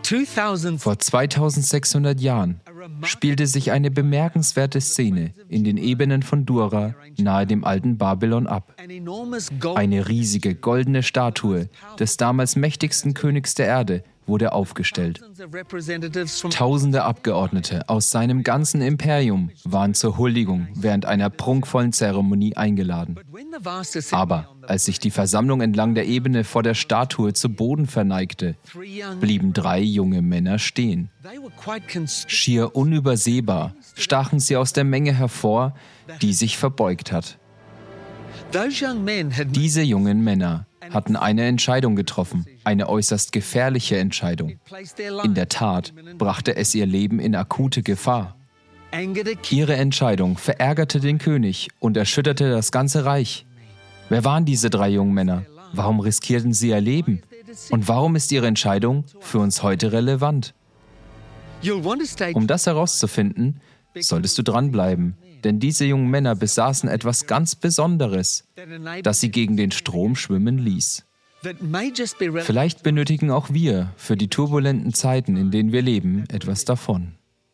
Vor 2600 Jahren spielte sich eine bemerkenswerte Szene in den Ebenen von Dura nahe dem alten Babylon ab. Eine riesige goldene Statue des damals mächtigsten Königs der Erde wurde aufgestellt. Tausende Abgeordnete aus seinem ganzen Imperium waren zur Huldigung während einer prunkvollen Zeremonie eingeladen. Aber als sich die Versammlung entlang der Ebene vor der Statue zu Boden verneigte, blieben 3 junge Männer stehen. Schier unübersehbar stachen sie aus der Menge hervor, die sich verbeugt hat. Diese jungen Männer hatten eine Entscheidung getroffen, eine äußerst gefährliche Entscheidung. In der Tat brachte es ihr Leben in akute Gefahr. Ihre Entscheidung verärgerte den König und erschütterte das ganze Reich. Wer waren diese 3 jungen Männer? Warum riskierten sie ihr Leben? Und warum ist ihre Entscheidung für uns heute relevant? Um das herauszufinden, solltest du dranbleiben, denn diese jungen Männer besaßen etwas ganz Besonderes, das sie gegen den Strom schwimmen ließ. Vielleicht benötigen auch wir für die turbulenten Zeiten, in denen wir leben, etwas davon.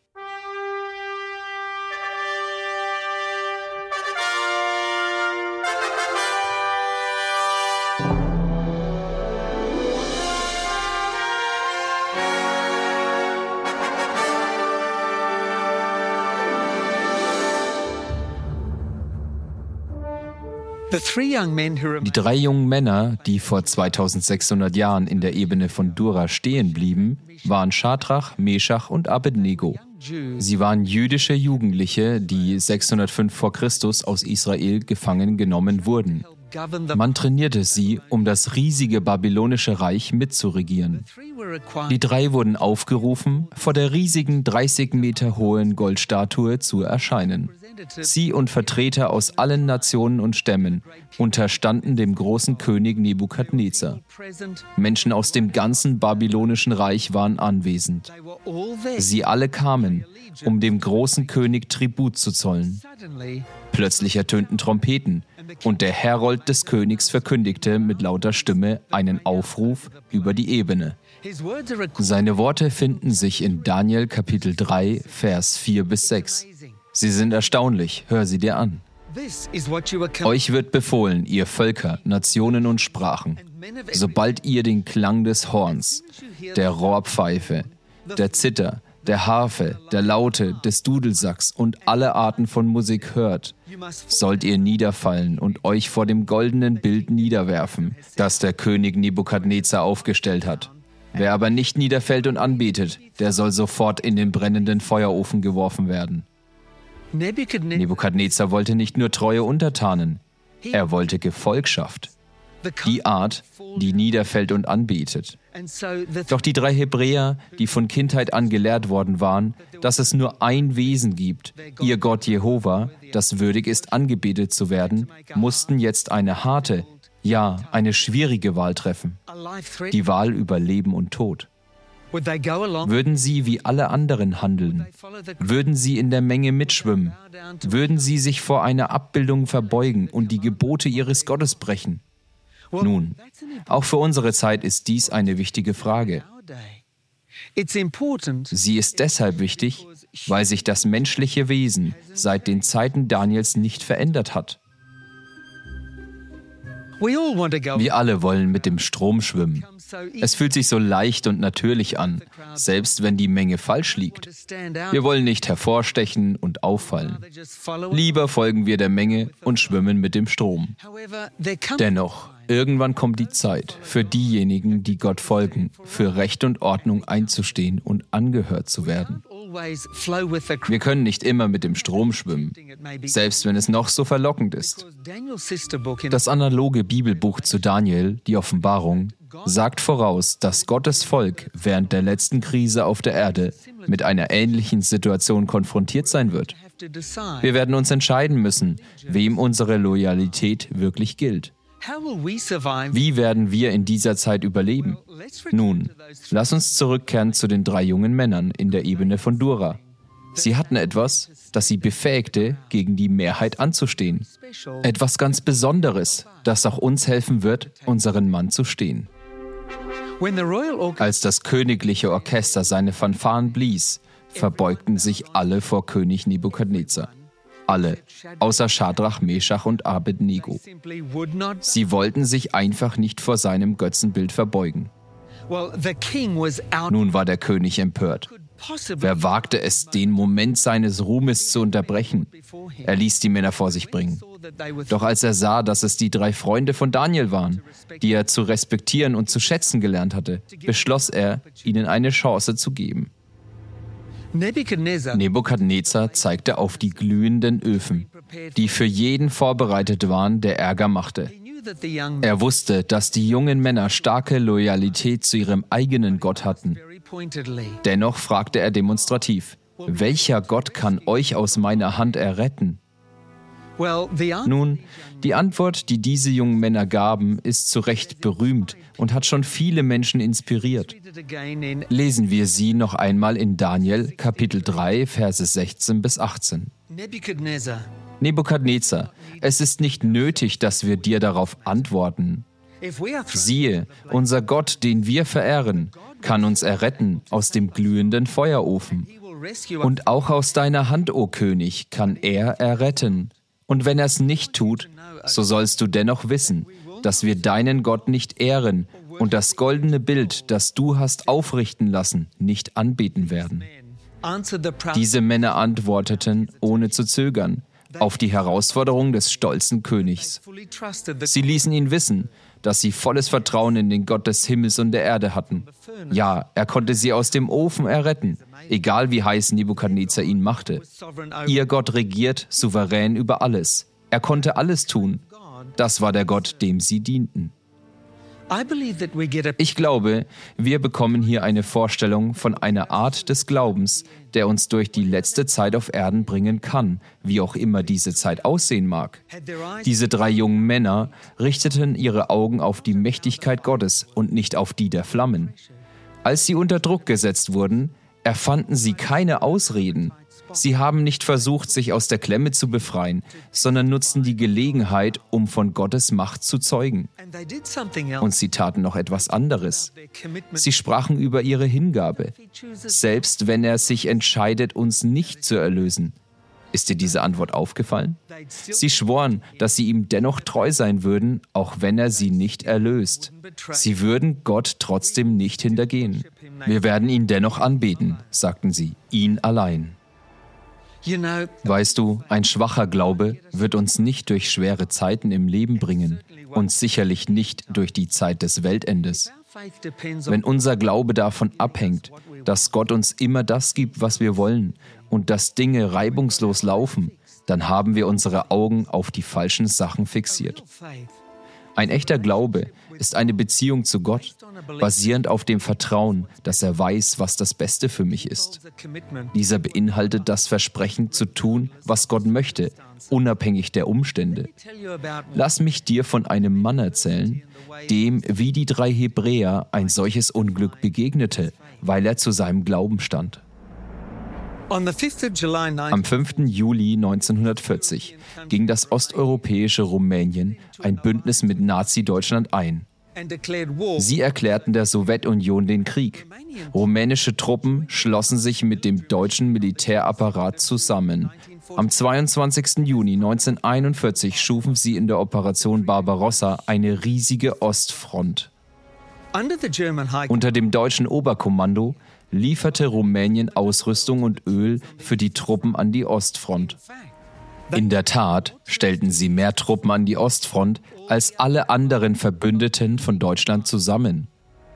Die 3 jungen Männer, die vor 2600 Jahren in der Ebene von Dura stehen blieben, waren Schadrach, Meschach und Abednego. Sie waren jüdische Jugendliche, die 605 vor Christus aus Israel gefangen genommen wurden. Man trainierte sie, um das riesige babylonische Reich mitzuregieren. Die 3 wurden aufgerufen, vor der riesigen 30 Meter hohen Goldstatue zu erscheinen. Sie und Vertreter aus allen Nationen und Stämmen unterstanden dem großen König Nebukadnezar. Menschen aus dem ganzen babylonischen Reich waren anwesend. Sie alle kamen, um dem großen König Tribut zu zollen. Plötzlich ertönten Trompeten und der Herold des Königs verkündigte mit lauter Stimme einen Aufruf über die Ebene. Seine Worte finden sich in Daniel Kapitel 3, Vers 4-6. Sie sind erstaunlich, hör sie dir an. Euch wird befohlen, ihr Völker, Nationen und Sprachen, sobald ihr den Klang des Horns, der Rohrpfeife, der Zither, der Harfe, der Laute, des Dudelsacks und alle Arten von Musik hört, sollt ihr niederfallen und euch vor dem goldenen Bild niederwerfen, das der König Nebukadnezar aufgestellt hat. Wer aber nicht niederfällt und anbetet, der soll sofort in den brennenden Feuerofen geworfen werden. Nebukadnezar wollte nicht nur treue Untertanen, er wollte Gefolgschaft. Die Art, die niederfällt und anbetet. Doch die 3 Hebräer, die von Kindheit an gelehrt worden waren, dass es nur ein Wesen gibt, ihr Gott Jehova, das würdig ist, angebetet zu werden, mussten jetzt eine harte, ja, eine schwierige Wahl treffen. Die Wahl über Leben und Tod. Würden sie wie alle anderen handeln? Würden sie in der Menge mitschwimmen? Würden sie sich vor einer Abbildung verbeugen und die Gebote ihres Gottes brechen? Nun, auch für unsere Zeit ist dies eine wichtige Frage. Sie ist deshalb wichtig, weil sich das menschliche Wesen seit den Zeiten Daniels nicht verändert hat. Wir alle wollen mit dem Strom schwimmen. Es fühlt sich so leicht und natürlich an, selbst wenn die Menge falsch liegt. Wir wollen nicht hervorstechen und auffallen. Lieber folgen wir der Menge und schwimmen mit dem Strom. Dennoch, irgendwann kommt die Zeit für diejenigen, die Gott folgen, für Recht und Ordnung einzustehen und angehört zu werden. Wir können nicht immer mit dem Strom schwimmen, selbst wenn es noch so verlockend ist. Das analoge Bibelbuch zu Daniel, die Offenbarung, sagt voraus, dass Gottes Volk während der letzten Krise auf der Erde mit einer ähnlichen Situation konfrontiert sein wird. Wir werden uns entscheiden müssen, wem unsere Loyalität wirklich gilt. Wie werden wir in dieser Zeit überleben? Nun, lass uns zurückkehren zu den 3 jungen Männern in der Ebene von Dura. Sie hatten etwas, das sie befähigte, gegen die Mehrheit anzustehen. Etwas ganz Besonderes, das auch uns helfen wird, unseren Mann zu stehen. Als das königliche Orchester seine Fanfaren blies, verbeugten sich alle vor König Nebukadnezar. Alle, außer Schadrach, Meschach und Abednego. Sie wollten sich einfach nicht vor seinem Götzenbild verbeugen. Nun war der König empört. Wer wagte es, den Moment seines Ruhmes zu unterbrechen? Er ließ die Männer vor sich bringen. Doch als er sah, dass es die 3 Freunde von Daniel waren, die er zu respektieren und zu schätzen gelernt hatte, beschloss er, ihnen eine Chance zu geben. Nebukadnezar zeigte auf die glühenden Öfen, die für jeden vorbereitet waren, der Ärger machte. Er wusste, dass die jungen Männer starke Loyalität zu ihrem eigenen Gott hatten. Dennoch fragte er demonstrativ: Welcher Gott kann euch aus meiner Hand erretten? Nun, die Antwort, die diese jungen Männer gaben, ist zu Recht berühmt und hat schon viele Menschen inspiriert. Lesen wir sie noch einmal in Daniel, Kapitel 3, Verse 16 bis 18. Nebukadnezar, es ist nicht nötig, dass wir dir darauf antworten. Siehe, unser Gott, den wir verehren, kann uns erretten aus dem glühenden Feuerofen. Und auch aus deiner Hand, o König, kann er erretten. Und wenn er es nicht tut, so sollst du dennoch wissen, dass wir deinen Gott nicht ehren und das goldene Bild, das du hast aufrichten lassen, nicht anbeten werden. Diese Männer antworteten, ohne zu zögern, auf die Herausforderung des stolzen Königs. Sie ließen ihn wissen, dass sie volles Vertrauen in den Gott des Himmels und der Erde hatten. Ja, er konnte sie aus dem Ofen erretten, egal wie heiß Nebukadnezar ihn machte. Ihr Gott regiert souverän über alles. Er konnte alles tun. Das war der Gott, dem sie dienten. Ich glaube, wir bekommen hier eine Vorstellung von einer Art des Glaubens, der uns durch die letzte Zeit auf Erden bringen kann, wie auch immer diese Zeit aussehen mag. Diese 3 jungen Männer richteten ihre Augen auf die Mächtigkeit Gottes und nicht auf die der Flammen. Als sie unter Druck gesetzt wurden, erfanden sie keine Ausreden. Sie haben nicht versucht, sich aus der Klemme zu befreien, sondern nutzten die Gelegenheit, um von Gottes Macht zu zeugen. Und sie taten noch etwas anderes. Sie sprachen über ihre Hingabe, selbst wenn er sich entscheidet, uns nicht zu erlösen. Ist dir diese Antwort aufgefallen? Sie schworen, dass sie ihm dennoch treu sein würden, auch wenn er sie nicht erlöst. Sie würden Gott trotzdem nicht hintergehen. Wir werden ihn dennoch anbeten, sagten sie, ihn allein. Weißt du, ein schwacher Glaube wird uns nicht durch schwere Zeiten im Leben bringen und sicherlich nicht durch die Zeit des Weltendes. Wenn unser Glaube davon abhängt, dass Gott uns immer das gibt, was wir wollen und dass Dinge reibungslos laufen, dann haben wir unsere Augen auf die falschen Sachen fixiert. Ein echter Glaube ist eine Beziehung zu Gott, basierend auf dem Vertrauen, dass er weiß, was das Beste für mich ist. Dieser beinhaltet das Versprechen zu tun, was Gott möchte, unabhängig der Umstände. Lass mich dir von einem Mann erzählen, dem wie die 3 Hebräer ein solches Unglück begegnete, weil er zu seinem Glauben stand. Am 5. Juli 1940 ging das osteuropäische Rumänien ein Bündnis mit Nazi-Deutschland ein. Sie erklärten der Sowjetunion den Krieg. Rumänische Truppen schlossen sich mit dem deutschen Militärapparat zusammen. Am 22. Juni 1941 schufen sie in der Operation Barbarossa eine riesige Ostfront. Unter dem deutschen Oberkommando lieferte Rumänien Ausrüstung und Öl für die Truppen an die Ostfront. In der Tat stellten sie mehr Truppen an die Ostfront als alle anderen Verbündeten von Deutschland zusammen.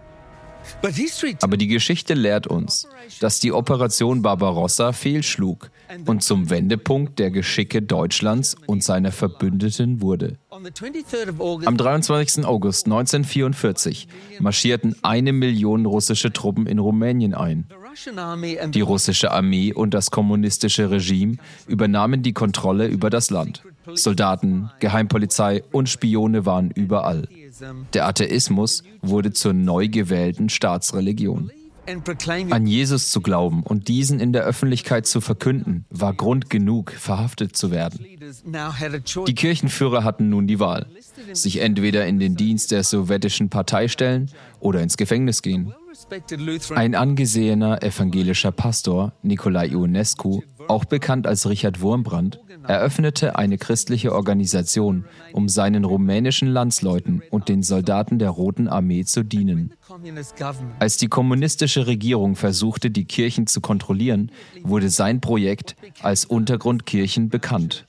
Aber die Geschichte lehrt uns, dass die Operation Barbarossa fehlschlug und zum Wendepunkt der Geschicke Deutschlands und seiner Verbündeten wurde. Am 23. August 1944 marschierten 1 Million russische Truppen in Rumänien ein. Die russische Armee und das kommunistische Regime übernahmen die Kontrolle über das Land. Soldaten, Geheimpolizei und Spione waren überall. Der Atheismus wurde zur neu gewählten Staatsreligion. An Jesus zu glauben und diesen in der Öffentlichkeit zu verkünden, war Grund genug, verhaftet zu werden. Die Kirchenführer hatten nun die Wahl: sich entweder in den Dienst der sowjetischen Partei stellen oder ins Gefängnis gehen. Ein angesehener evangelischer Pastor, Nicolae Ionescu, auch bekannt als Richard Wurmbrand, eröffnete eine christliche Organisation, um seinen rumänischen Landsleuten und den Soldaten der Roten Armee zu dienen. Als die kommunistische Regierung versuchte, die Kirchen zu kontrollieren, wurde sein Projekt als Untergrundkirchen bekannt.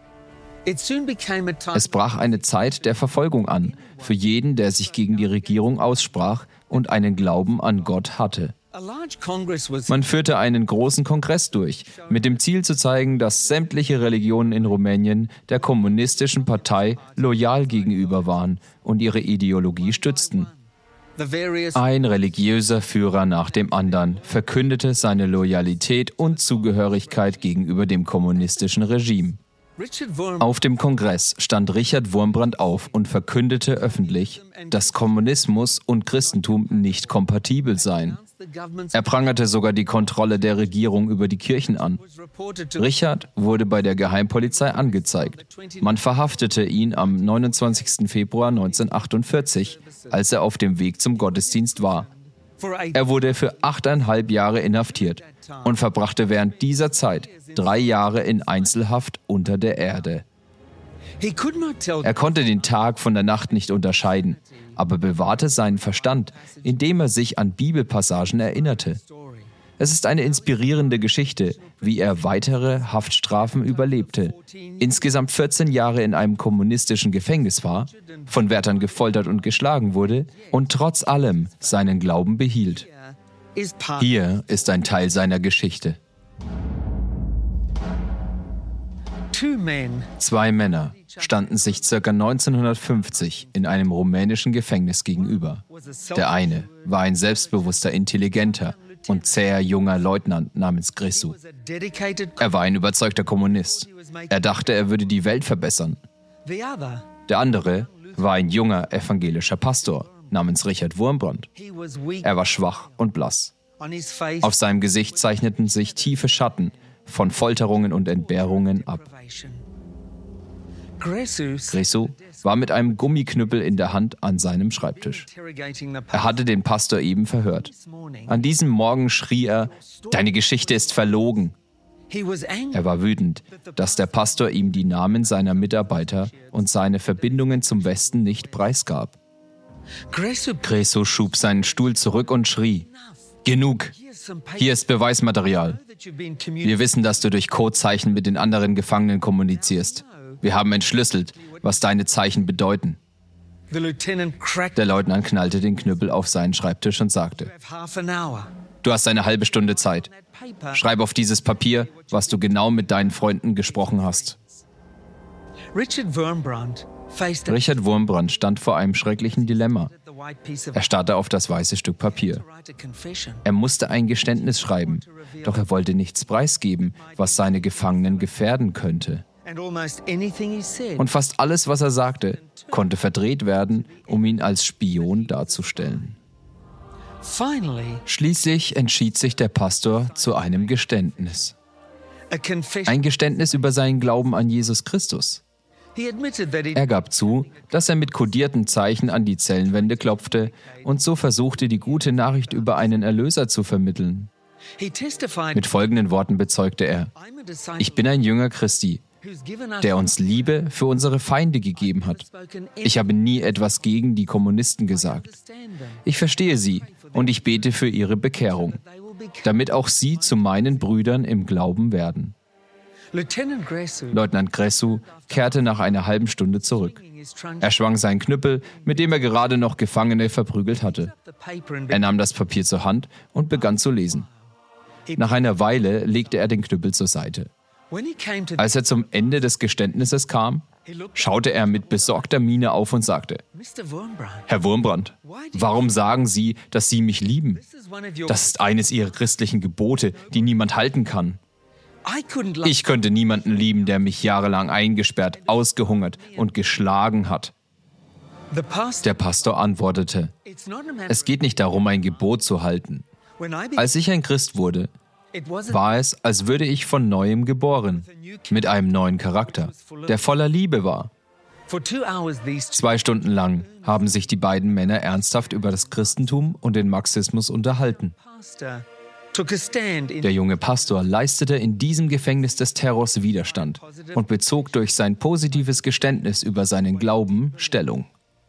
Es brach eine Zeit der Verfolgung an, für jeden, der sich gegen die Regierung aussprach und einen Glauben an Gott hatte. Man führte einen großen Kongress durch, mit dem Ziel zu zeigen, dass sämtliche Religionen in Rumänien der kommunistischen Partei loyal gegenüber waren und ihre Ideologie stützten. Ein religiöser Führer nach dem anderen verkündete seine Loyalität und Zugehörigkeit gegenüber dem kommunistischen Regime. Auf dem Kongress stand Richard Wurmbrand auf und verkündete öffentlich, dass Kommunismus und Christentum nicht kompatibel seien. Er prangerte sogar die Kontrolle der Regierung über die Kirchen an. Richard wurde bei der Geheimpolizei angezeigt. Man verhaftete ihn am 29. Februar 1948, als er auf dem Weg zum Gottesdienst war. Er wurde für 8,5 Jahre inhaftiert und verbrachte während dieser Zeit 3 Jahre in Einzelhaft unter der Erde. Er konnte den Tag von der Nacht nicht unterscheiden, aber bewahrte seinen Verstand, indem er sich an Bibelpassagen erinnerte. Es ist eine inspirierende Geschichte, wie er weitere Haftstrafen überlebte, insgesamt 14 Jahre in einem kommunistischen Gefängnis war, von Wärtern gefoltert und geschlagen wurde und trotz allem seinen Glauben behielt. Hier ist ein Teil seiner Geschichte. 2 Männer standen sich ca. 1950 in einem rumänischen Gefängnis gegenüber. Der eine war ein selbstbewusster, intelligenter und zäher junger Leutnant namens Grisu. Er war ein überzeugter Kommunist. Er dachte, er würde die Welt verbessern. Der andere war ein junger evangelischer Pastor namens Richard Wurmbrand. Er war schwach und blass. Auf seinem Gesicht zeichneten sich tiefe Schatten von Folterungen und Entbehrungen ab. Grisu war mit einem Gummiknüppel in der Hand an seinem Schreibtisch. Er hatte den Pastor eben verhört. An diesem Morgen schrie er: „Deine Geschichte ist verlogen." Er war wütend, dass der Pastor ihm die Namen seiner Mitarbeiter und seine Verbindungen zum Westen nicht preisgab. Grisu schob seinen Stuhl zurück und schrie: „Genug! Hier ist Beweismaterial. Wir wissen, dass du durch Codezeichen mit den anderen Gefangenen kommunizierst. Wir haben entschlüsselt, was deine Zeichen bedeuten." Der Leutnant knallte den Knüppel auf seinen Schreibtisch und sagte: „Du hast eine halbe Stunde Zeit. Schreib auf dieses Papier, was du genau mit deinen Freunden gesprochen hast." Richard Wurmbrand stand vor einem schrecklichen Dilemma. Er starrte auf das weiße Stück Papier. Er musste ein Geständnis schreiben, doch er wollte nichts preisgeben, was seine Gefangenen gefährden könnte. Und fast alles, was er sagte, konnte verdreht werden, um ihn als Spion darzustellen. Schließlich entschied sich der Pastor zu einem Geständnis. Ein Geständnis über seinen Glauben an Jesus Christus. Er gab zu, dass er mit kodierten Zeichen an die Zellenwände klopfte und so versuchte, die gute Nachricht über einen Erlöser zu vermitteln. Mit folgenden Worten bezeugte er: „Ich bin ein Jünger Christi, der uns Liebe für unsere Feinde gegeben hat. Ich habe nie etwas gegen die Kommunisten gesagt. Ich verstehe sie und ich bete für ihre Bekehrung, damit auch sie zu meinen Brüdern im Glauben werden." Leutnant Grisu kehrte nach einer halben Stunde zurück. Er schwang seinen Knüppel, mit dem er gerade noch Gefangene verprügelt hatte. Er nahm das Papier zur Hand und begann zu lesen. Nach einer Weile legte er den Knüppel zur Seite. Als er zum Ende des Geständnisses kam, schaute er mit besorgter Miene auf und sagte: „Herr Wurmbrand, warum sagen Sie, dass Sie mich lieben? Das ist eines Ihrer christlichen Gebote, die niemand halten kann." Ich könnte niemanden lieben, der mich jahrelang eingesperrt, ausgehungert und geschlagen hat. Der Pastor antwortete: „Es geht nicht darum, ein Gebot zu halten. Als ich ein Christ wurde, war es, als würde ich von Neuem geboren, mit einem neuen Charakter, der voller Liebe war. 2 Stunden lang haben sich die beiden Männer ernsthaft über das Christentum und den Marxismus unterhalten. Der junge Pastor leistete in diesem Gefängnis des Terrors Widerstand und bezog durch sein positives Geständnis über seinen Glauben Stellung.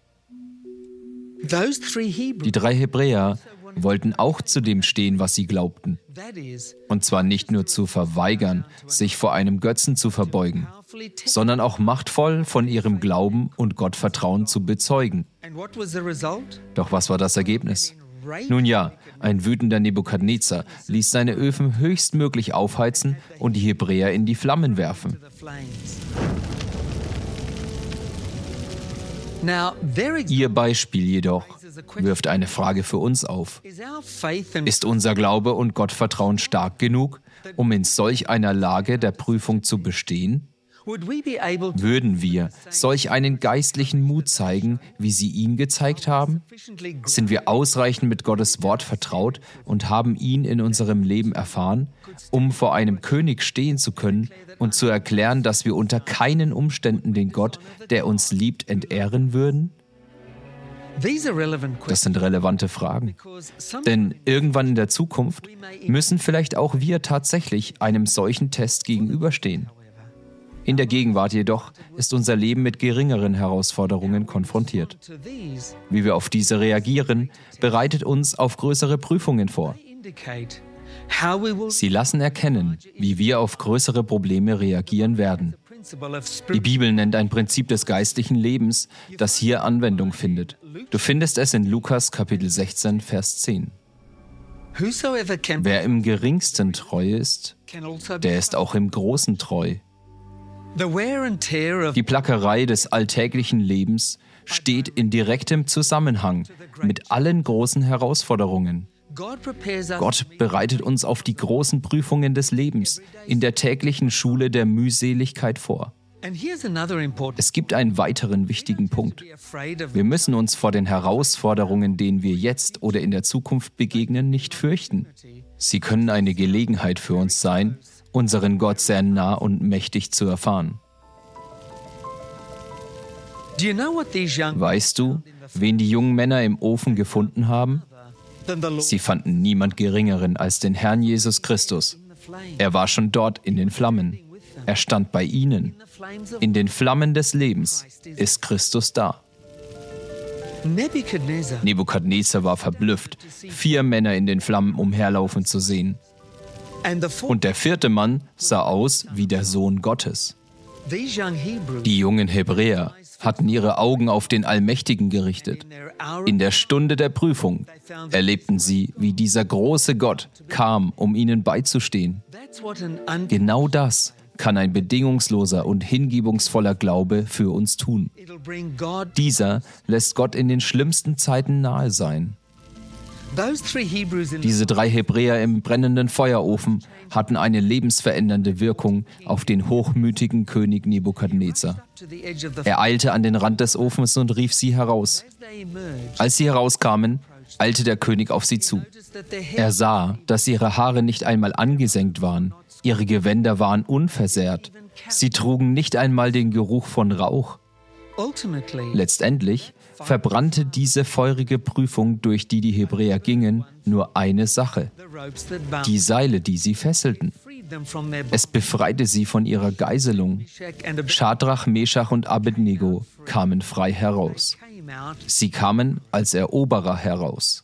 Die 3 Hebräer wollten auch zu dem stehen, was sie glaubten. Und zwar nicht nur zu verweigern, sich vor einem Götzen zu verbeugen, sondern auch machtvoll von ihrem Glauben und Gottvertrauen zu bezeugen. Doch was war das Ergebnis? Nun ja, ein wütender Nebukadnezar ließ seine Öfen höchstmöglich aufheizen und die Hebräer in die Flammen werfen. Ihr Beispiel jedoch wirft eine Frage für uns auf. Ist unser Glaube und Gottvertrauen stark genug, um in solch einer Lage der Prüfung zu bestehen? Würden wir solch einen geistlichen Mut zeigen, wie Sie ihn gezeigt haben? Sind wir ausreichend mit Gottes Wort vertraut und haben ihn in unserem Leben erfahren, um vor einem König stehen zu können und zu erklären, dass wir unter keinen Umständen den Gott, der uns liebt, entehren würden? Das sind relevante Fragen. Denn irgendwann in der Zukunft müssen vielleicht auch wir tatsächlich einem solchen Test gegenüberstehen. In der Gegenwart jedoch ist unser Leben mit geringeren Herausforderungen konfrontiert. Wie wir auf diese reagieren, bereitet uns auf größere Prüfungen vor. Sie lassen erkennen, wie wir auf größere Probleme reagieren werden. Die Bibel nennt ein Prinzip des geistlichen Lebens, das hier Anwendung findet. Du findest es in Lukas Kapitel 16, Vers 10. Wer im Geringsten treu ist, der ist auch im Großen treu. Die Plackerei des alltäglichen Lebens steht in direktem Zusammenhang mit allen großen Herausforderungen. Gott bereitet uns auf die großen Prüfungen des Lebens in der täglichen Schule der Mühseligkeit vor. Es gibt einen weiteren wichtigen Punkt. Wir müssen uns vor den Herausforderungen, denen wir jetzt oder in der Zukunft begegnen, nicht fürchten. Sie können eine Gelegenheit für uns sein, unseren Gott sehr nah und mächtig zu erfahren. Weißt du, wen die jungen Männer im Ofen gefunden haben? Sie fanden niemand Geringeren als den Herrn Jesus Christus. Er war schon dort in den Flammen. Er stand bei ihnen. In den Flammen des Lebens ist Christus da. Nebukadnezar war verblüfft, 4 Männer in den Flammen umherlaufen zu sehen. Und der 4. Mann sah aus wie der Sohn Gottes. Die jungen Hebräer hatten ihre Augen auf den Allmächtigen gerichtet. In der Stunde der Prüfung erlebten sie, wie dieser große Gott kam, um ihnen beizustehen. Genau das kann ein bedingungsloser und hingebungsvoller Glaube für uns tun. Dieser lässt Gott in den schlimmsten Zeiten nahe sein. Diese 3 Hebräer im brennenden Feuerofen hatten eine lebensverändernde Wirkung auf den hochmütigen König Nebukadnezar. Er eilte an den Rand des Ofens und rief sie heraus. Als sie herauskamen, eilte der König auf sie zu. Er sah, dass ihre Haare nicht einmal angesenkt waren. Ihre Gewänder waren unversehrt. Sie trugen nicht einmal den Geruch von Rauch. Letztendlich verbrannte diese feurige Prüfung, durch die die Hebräer gingen, nur eine Sache: die Seile, die sie fesselten. Es befreite sie von ihrer Geiselung. Schadrach, Meschach und Abednego kamen frei heraus. Sie kamen als Eroberer heraus.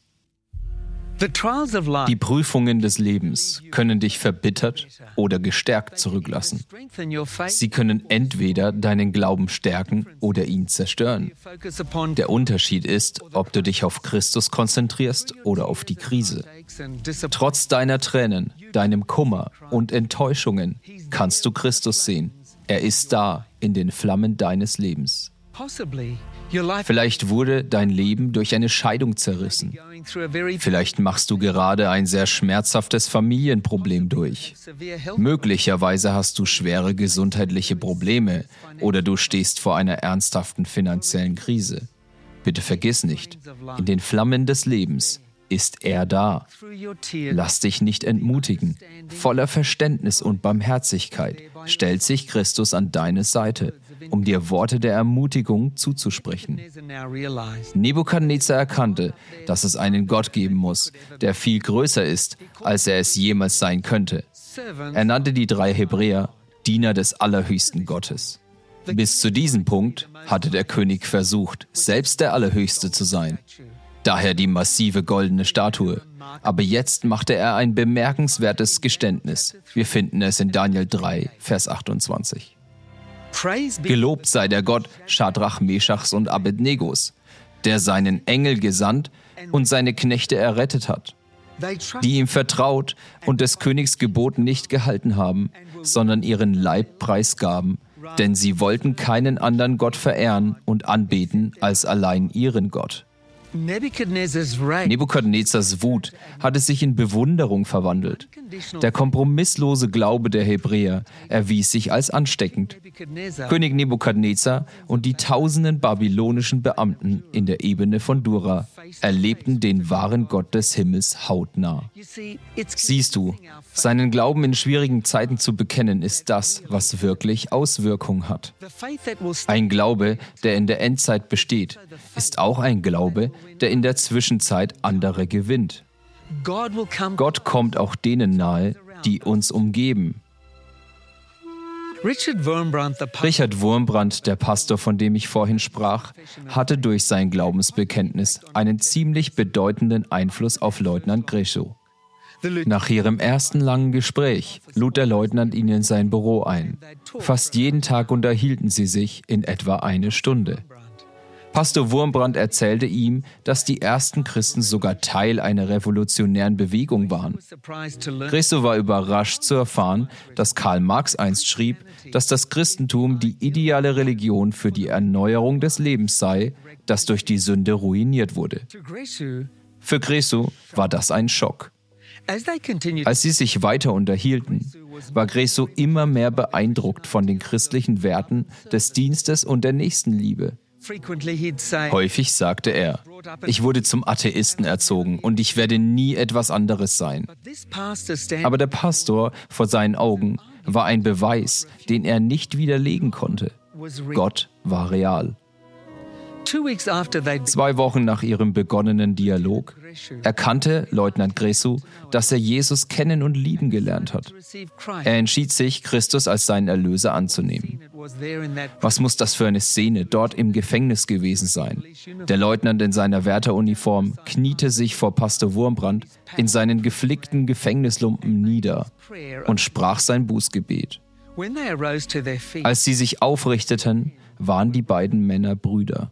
Die Prüfungen des Lebens können dich verbittert oder gestärkt zurücklassen. Sie können entweder deinen Glauben stärken oder ihn zerstören. Der Unterschied ist, ob du dich auf Christus konzentrierst oder auf die Krise. Trotz deiner Tränen, deinem Kummer und Enttäuschungen kannst du Christus sehen. Er ist da in den Flammen deines Lebens. Vielleicht wurde dein Leben durch eine Scheidung zerrissen. Vielleicht machst du gerade ein sehr schmerzhaftes Familienproblem durch. Möglicherweise hast du schwere gesundheitliche Probleme oder du stehst vor einer ernsthaften finanziellen Krise. Bitte vergiss nicht, in den Flammen des Lebens ist er da. Lass dich nicht entmutigen. Voller Verständnis und Barmherzigkeit stellt sich Christus an deine Seite, um dir Worte der Ermutigung zuzusprechen. Nebukadnezar erkannte, dass es einen Gott geben muss, der viel größer ist, als er es jemals sein könnte. Er nannte die 3 Hebräer Diener des allerhöchsten Gottes. Bis zu diesem Punkt hatte der König versucht, selbst der Allerhöchste zu sein. Daher die massive goldene Statue. Aber jetzt machte er ein bemerkenswertes Geständnis. Wir finden es in Daniel 3, Vers 28. Gelobt sei der Gott Schadrach, Meschachs und Abednegos, der seinen Engel gesandt und seine Knechte errettet hat, die ihm vertraut und des Königs Gebot nicht gehalten haben, sondern ihren Leib preisgaben, denn sie wollten keinen anderen Gott verehren und anbeten als allein ihren Gott. Nebukadnezars Wut hatte sich in Bewunderung verwandelt. Der kompromisslose Glaube der Hebräer erwies sich als ansteckend. König Nebukadnezar und die tausenden babylonischen Beamten in der Ebene von Dura erlebten den wahren Gott des Himmels hautnah. Siehst du, seinen Glauben in schwierigen Zeiten zu bekennen, ist das, was wirklich Auswirkung hat. Ein Glaube, der in der Endzeit besteht, ist auch ein Glaube, der in der Zwischenzeit andere gewinnt. Gott kommt auch denen nahe, die uns umgeben. Richard Wurmbrand, der Pastor, von dem ich vorhin sprach, hatte durch sein Glaubensbekenntnis einen ziemlich bedeutenden Einfluss auf Leutnant Gresham. Nach ihrem ersten langen Gespräch lud der Leutnant ihn in sein Büro ein. Fast jeden Tag unterhielten sie sich in etwa eine Stunde. Pastor Wurmbrand erzählte ihm, dass die ersten Christen sogar Teil einer revolutionären Bewegung waren. Gresham war überrascht zu erfahren, dass Karl Marx einst schrieb, dass das Christentum die ideale Religion für die Erneuerung des Lebens sei, das durch die Sünde ruiniert wurde. Für Gresham war das ein Schock. Als sie sich weiter unterhielten, war Gresham immer mehr beeindruckt von den christlichen Werten des Dienstes und der Nächstenliebe. Häufig sagte er, ich wurde zum Atheisten erzogen und ich werde nie etwas anderes sein. Aber der Pastor vor seinen Augen war ein Beweis, den er nicht widerlegen konnte. Gott war real. 2 Wochen nach ihrem begonnenen Dialog erkannte Leutnant Gresham, dass er Jesus kennen und lieben gelernt hat. Er entschied sich, Christus als seinen Erlöser anzunehmen. Was muss das für eine Szene dort im Gefängnis gewesen sein? Der Leutnant in seiner Wärteruniform kniete sich vor Pastor Wurmbrand in seinen geflickten Gefängnislumpen nieder und sprach sein Bußgebet. Als sie sich aufrichteten, waren die beiden Männer Brüder.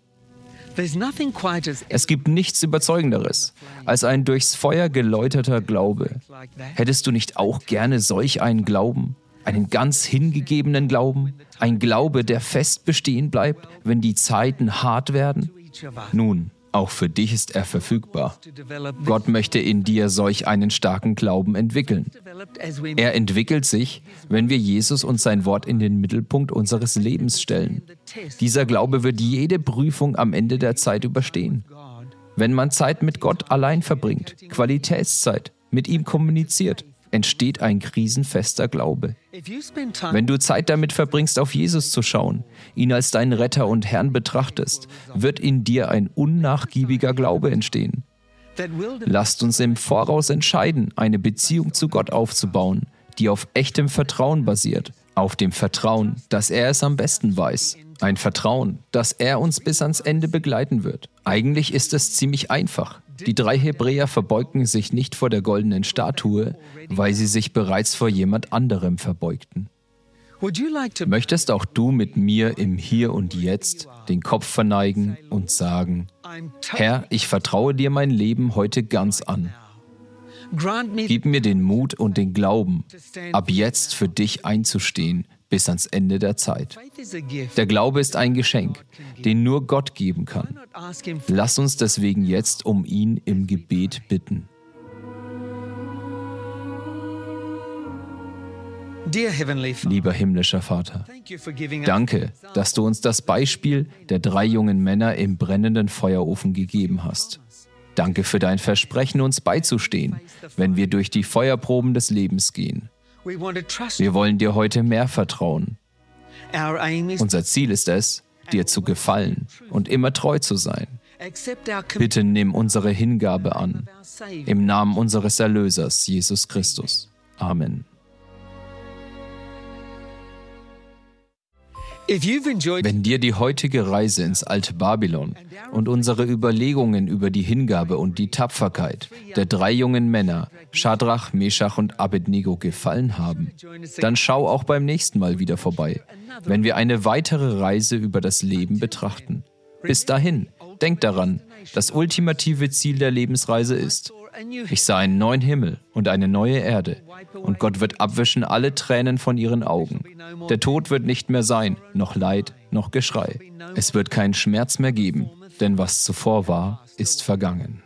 Es gibt nichts Überzeugenderes als ein durchs Feuer geläuterter Glaube. Hättest du nicht auch gerne solch einen Glauben? Einen ganz hingegebenen Glauben? Ein Glaube, der fest bestehen bleibt, wenn die Zeiten hart werden? Nun, auch für dich ist er verfügbar. Gott möchte in dir solch einen starken Glauben entwickeln. Er entwickelt sich, wenn wir Jesus und sein Wort in den Mittelpunkt unseres Lebens stellen. Dieser Glaube wird jede Prüfung am Ende der Zeit überstehen. Wenn man Zeit mit Gott allein verbringt, Qualitätszeit, mit ihm kommuniziert, entsteht ein krisenfester Glaube. Wenn du Zeit damit verbringst, auf Jesus zu schauen, ihn als deinen Retter und Herrn betrachtest, wird in dir ein unnachgiebiger Glaube entstehen. Lasst uns im Voraus entscheiden, eine Beziehung zu Gott aufzubauen, die auf echtem Vertrauen basiert, auf dem Vertrauen, dass er es am besten weiß. Ein Vertrauen, dass er uns bis ans Ende begleiten wird. Eigentlich ist es ziemlich einfach. Die 3 Hebräer verbeugten sich nicht vor der goldenen Statue, weil sie sich bereits vor jemand anderem verbeugten. Möchtest auch du mit mir im Hier und Jetzt den Kopf verneigen und sagen, Herr, ich vertraue dir mein Leben heute ganz an. Gib mir den Mut und den Glauben, ab jetzt für dich einzustehen, bis ans Ende der Zeit. Der Glaube ist ein Geschenk, den nur Gott geben kann. Lass uns deswegen jetzt um ihn im Gebet bitten. Lieber himmlischer Vater, danke, dass du uns das Beispiel der 3 jungen Männer im brennenden Feuerofen gegeben hast. Danke für dein Versprechen, uns beizustehen, wenn wir durch die Feuerproben des Lebens gehen. Wir wollen dir heute mehr vertrauen. Unser Ziel ist es, dir zu gefallen und immer treu zu sein. Bitte nimm unsere Hingabe an. Im Namen unseres Erlösers, Jesus Christus. Amen. Wenn dir die heutige Reise ins alte Babylon und unsere Überlegungen über die Hingabe und die Tapferkeit der 3 jungen Männer, Schadrach, Meschach und Abednego, gefallen haben, dann schau auch beim nächsten Mal wieder vorbei, wenn wir eine weitere Reise über das Leben betrachten. Bis dahin, denk daran, das ultimative Ziel der Lebensreise ist: Ich sah einen neuen Himmel und eine neue Erde, und Gott wird abwischen alle Tränen von ihren Augen. Der Tod wird nicht mehr sein, noch Leid, noch Geschrei. Es wird keinen Schmerz mehr geben, denn was zuvor war, ist vergangen.